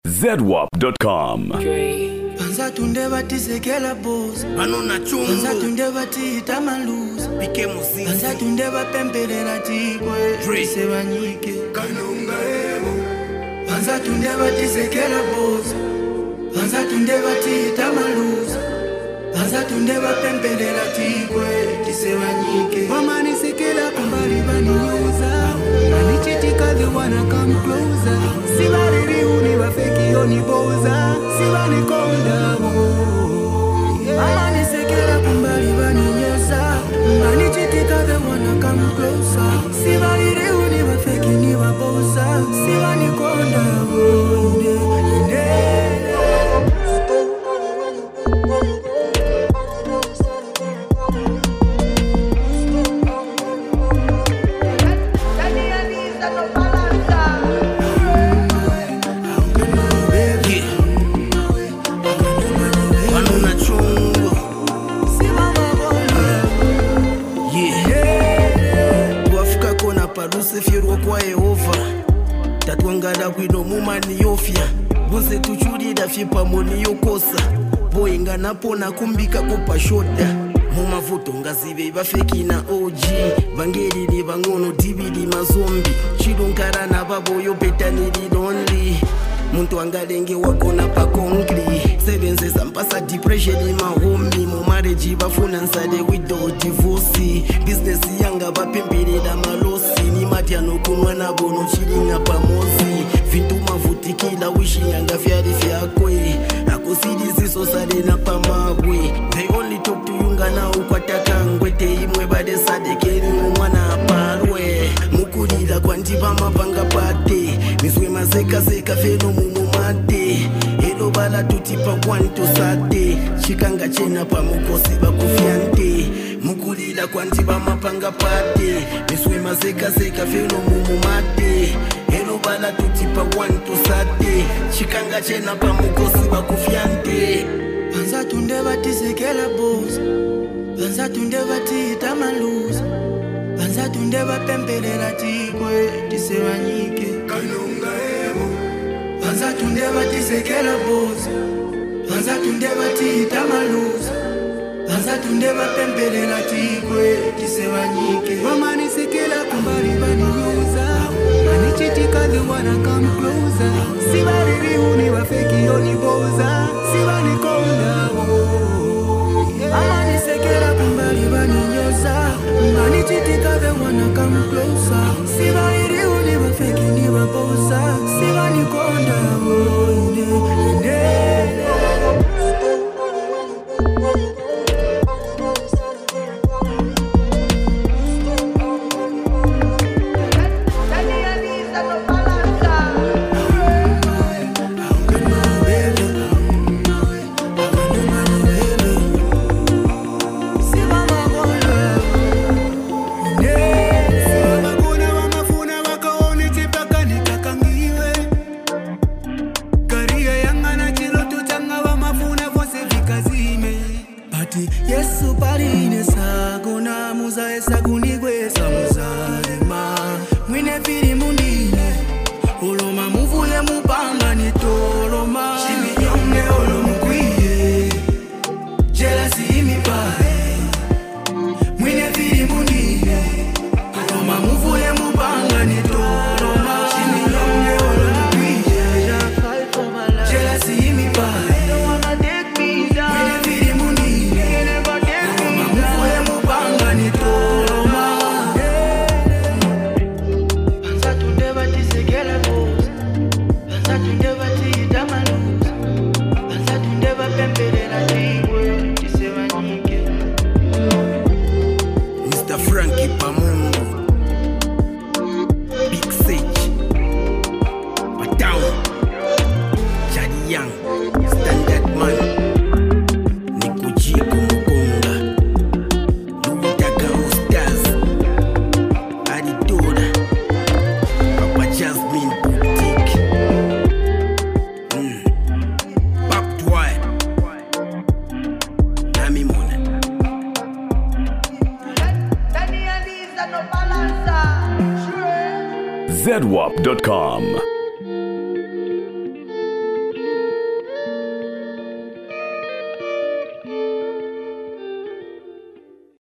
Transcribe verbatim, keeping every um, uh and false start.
zedwap dot com. Panza tunde bati sekela boss Banona chungu Panza tunde bati tamaluz Pike muziki Panza tunde bapempelela tikwe Se banyike Kanunga emo Panza tunde bati sekela boss Panza tunde bati tamaluz Panza tunde bapempelela tikwe Se banyike Mama ni sekela kumbali bani yoza Anichitika they wanna come closer Sibari riuni wafeki yoni boza Sibani konda mo Mama ni sekela kumbali bani nyoza Anichitika they wanna come closer Sibari riuni wafeki ni waboza Sibani konda mo Sefirwa kwa Yehova Tatwangada kwino mumani yofya Bose tuchurida fipa moni yokosa Boinga napona kumbika kupa shoda Muma voto ngazive bafeki na O G Bangeri ni bangono dibidi mazombi Chidunkara na babo yo betani lonely Muntu angalenge wakona pa kongri Sevense sampasa depression in my homie Mo marriage bafuna nsade widow divorce Business yanga bapembere da malosi Ni matiano kumwana bono chilinga pamosi Vintu mavuti kila wishi yanga fyari fyakwe Akosidi ziso sade na pamagwe They only talk to yunga na ukwataka ngwete Imwe bade sade keri mwana aparwe Mukulila kwa njiba mapanga pate Miswe mazeka zeka feno mumumate Elo bala tutipa kwanto sate Chikanga chena pa mukosi bakufyante Mukulila kwa njiba mapanga pate Miswe mazeka zeka feno mumumate Elo bala tutipa kwanto sate Chikanga chena pa mukosi bakufyante Panza tunde bati sekela boss Panza tunde bati tamaluz Panza tunde bapempelela tikwe Tisewanyike Kanunga emo Panza tunde bati sekela boss Panza tunde bati tamaluz Panza tunde bapempelela tikwe Tisewanyike Mama ni sekela kumbali bani yoza Anichitika they wanna come closer Sibari riuni wafeki yoni boza Sibani konda Mama ni sekela kumbali bani yoza Anichitika they wanna come closer Sibari riuni wafeki ni waboza Sibani konda Yesu parine sagona muza esagunigwe samuzalema Mwine fili mundine Oloma muvuye mupanga nitoloma Shimi yonge olomukwiye Jealousy imipae Mwine fili mundine Oloma muvuye mupanga nitoloma Shimi yonge olomukwiye Jealousy imipae zedwap dot com.